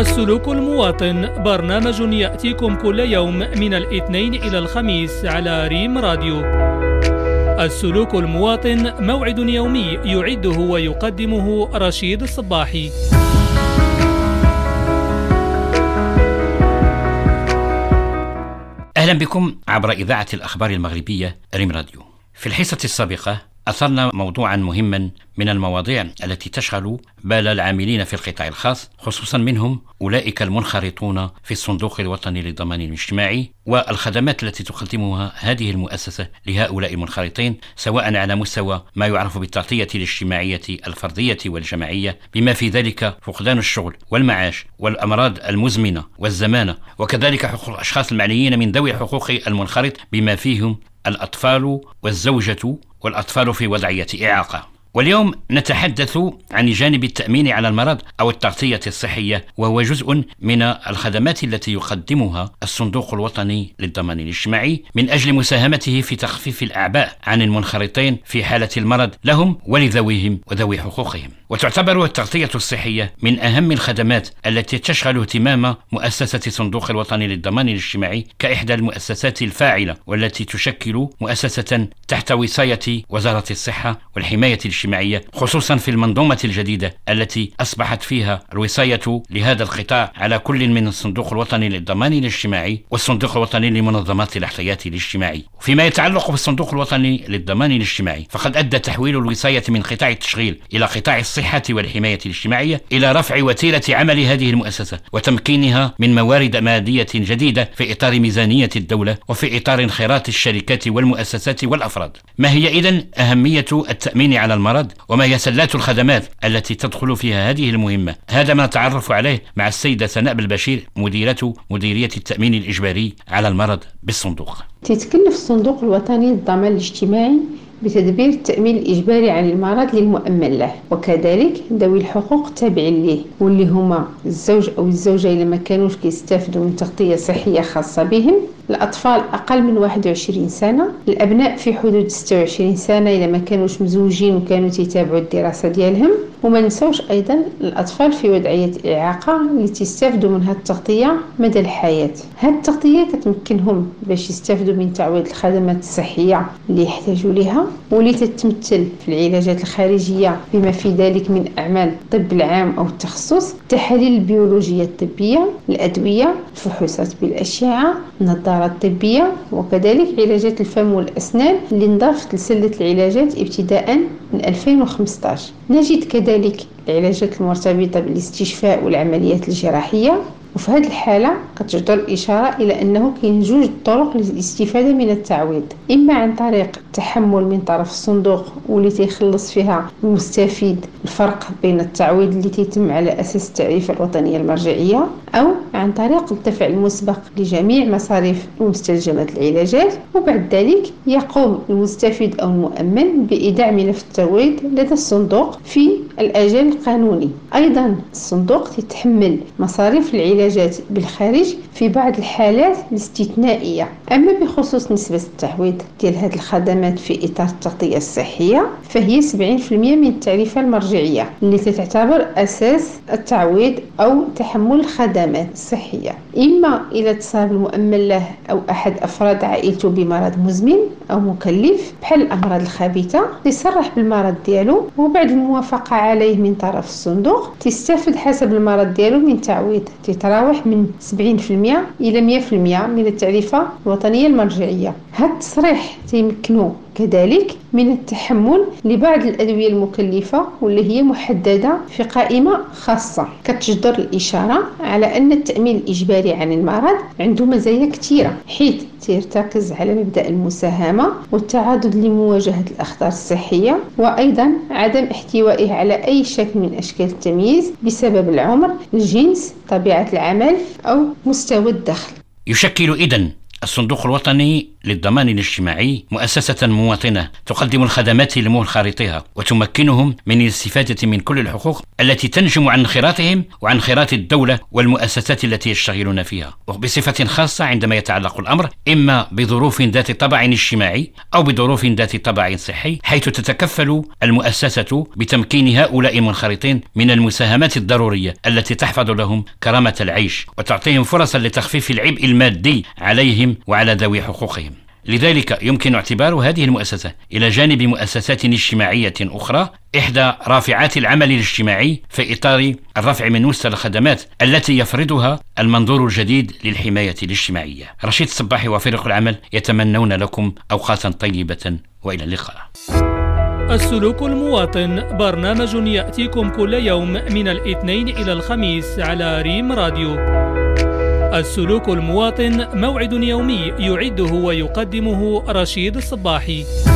السلوك المواطن، برنامج يأتيكم كل يوم من الاثنين إلى الخميس على ريم راديو. السلوك المواطن موعد يومي يعده ويقدمه رشيد الصباحي. أهلا بكم عبر إذاعة الأخبار المغربية ريم راديو. في الحصة السابقة أثرنا موضوعا مهما من المواضيع التي تشغل بال العاملين في القطاع الخاص، خصوصا منهم أولئك المنخرطون في الصندوق الوطني للضمان الاجتماعي والخدمات التي تقدمها هذه المؤسسة لهؤلاء المنخرطين، سواء على مستوى ما يعرف بالتغطية الاجتماعية الفردية والجماعية، بما في ذلك فقدان الشغل والمعاش والأمراض المزمنة والزمانة، وكذلك حقوق الأشخاص المعنيين من ذوي حقوق المنخرط بما فيهم الأطفال والزوجة والأطفال في وضعية إعاقة. واليوم نتحدث عن جانب التأمين على المرض أو التغطية الصحية، وهو جزء من الخدمات التي يقدمها الصندوق الوطني للضمان الاجتماعي من أجل مساهمته في تخفيف الأعباء عن المنخرطين في حالة المرض لهم ولذويهم وذوي حقوقهم. وتعتبر التغطية الصحية من أهم الخدمات التي تشغل اهتمام مؤسسة الصندوق الوطني للضمان الاجتماعي كإحدى المؤسسات الفاعلة، والتي تشكل مؤسسة تحت وصاية وزارة الصحة والحماية الاجتماعية، خصوصا في المنظومة الجديدة التي أصبحت فيها الوصاية لهذا القطاع على كل من الصندوق الوطني للضمان الاجتماعي والصندوق الوطني لمنظمات الاحتياطي الاجتماعي. فيما يتعلق بالصندوق الوطني للضمان الاجتماعي، فقد أدى تحويل الوصاية من قطاع التشغيل إلى قطاع الصحة والحماية الاجتماعية إلى رفع وتيرة عمل هذه المؤسسة وتمكينها من موارد مادية جديدة في إطار ميزانية الدولة وفي إطار انخراط الشركات والمؤسسات والأفراد. ما هي إذن أهمية التأمين على المرض، وما هي سلات الخدمات التي تدخل فيها هذه المهمة؟ هذا ما نتعرف عليه مع السيدة سناء بالبشير، مديرية التأمين الإجباري على المرض بالصندوق. تتكلف الصندوق الوطني للضمان الاجتماعي بتدبير التأمين الإجباري عن المرض للمؤمن له، وكذلك ذوي الحقوق التابعين له، واللي هما الزوج أو الزوجة إذا ما كانوش كيستافدوا من تغطية صحية خاصة بهم، الأطفال أقل من 21 سنة، الأبناء في حدود 26 سنة إذا ما كانوش مزوجين وكانوا يتابعوا الدراسة ديالهم، وما نسوش أيضا الأطفال في وضعية إعاقة اللي تستافدوا من هذه التغطية مدى الحياة. هذه التغطية كتمكنهم باش يستافدوا من تعويض الخدمات الصحية اللي يحتاجوا لها، واللي تتمثل في العلاجات الخارجية بما في ذلك من أعمال الطب العام أو التخصص، التحاليل البيولوجية الطبية، الأدوية، الفحوصات بالأشعة، النظارات الطبية، وكذلك علاجات الفم والأسنان اللي انضافت لسلة العلاجات ابتداء من 2015. نجد كذلك العلاجات المرتبطة بالاستشفاء والعمليات الجراحية. وفي هذه الحالة كتجدر الإشارة إلى أنه كاين جوج طرق للاستفادة من التعويض، إما عن طريق التحمل من طرف الصندوق واللي تيخلص فيها المستفيد الفرق بين التعويض اللي تيتم على أساس التعريفة الوطنية المرجعية، أو عن طريق الدفع المسبق لجميع مصاريف ومستلزمات العلاجات، وبعد ذلك يقوم المستفيد أو المؤمن بإيداع ملف التعويض لدى الصندوق في الأجل القانوني. أيضا الصندوق تتحمل مصاريف العلاجات بالخارج في بعض الحالات الاستثنائية. أما بخصوص نسبة التعويض ديال هذه الخدمات في إطار التغطية الصحية، فهي 70% من التعريفة المرجعية اللي تعتبر أساس التعويض أو تحمل الخدمات الصحية، إما إذا تصاب المؤمن له أو أحد أفراد عائلته بمرض مزمن أو مكلف بحال الأمراض الخبيثة، يصرح بالمرض ديالو وبعد الموافقة عليه من طرف الصندوق تستفد حسب المرض ديالو من تعويض تتراوح من 70% إلى 100% من التعريفة الوطنية المرجعية. هذا التصريح تيمكنه كذلك من التحمل لبعض الأدوية المكلفة واللي هي محددة في قائمة خاصة. كتجدر الإشارة على أن التأمين الإجباري عن المرض عنده مزايا كثيرة، حيث ترتكز على مبدأ المساهمة والتعاضد لمواجهة الأخطار الصحية، وأيضا عدم احتوائه على أي شكل من أشكال التمييز بسبب العمر، الجنس، طبيعة العمل أو مستوى الدخل. يشكل إذن الصندوق الوطني للضمان الاجتماعي مؤسسة مواطنة تقدم الخدمات لمنخرطيها وتمكنهم من الاستفادة من كل الحقوق التي تنجم عن انخراطهم وعن انخراط الدولة والمؤسسات التي يشتغلون فيها، وبصفة خاصة عندما يتعلق الأمر إما بظروف ذات طبع اجتماعي أو بظروف ذات طبع صحي، حيث تتكفل المؤسسة بتمكين هؤلاء المنخرطين من المساهمات الضرورية التي تحفظ لهم كرامة العيش وتعطيهم فرصا لتخفيف العبء المادي عليهم وعلى ذوي حقوقهم. لذلك يمكن اعتبار هذه المؤسسة إلى جانب مؤسسات اجتماعية أخرى إحدى رافعات العمل الاجتماعي في إطار الرفع من مستوى الخدمات التي يفرضها المنظور الجديد للحماية الاجتماعية. رشيد الصباحي وفريق العمل يتمنون لكم أوقاتا طيبة وإلى اللقاء. السلوك المواطن برنامج يأتيكم كل يوم من الاثنين إلى الخميس على ريم راديو. السلوك المواطن موعد يومي يعده ويقدمه رشيد الصباحي.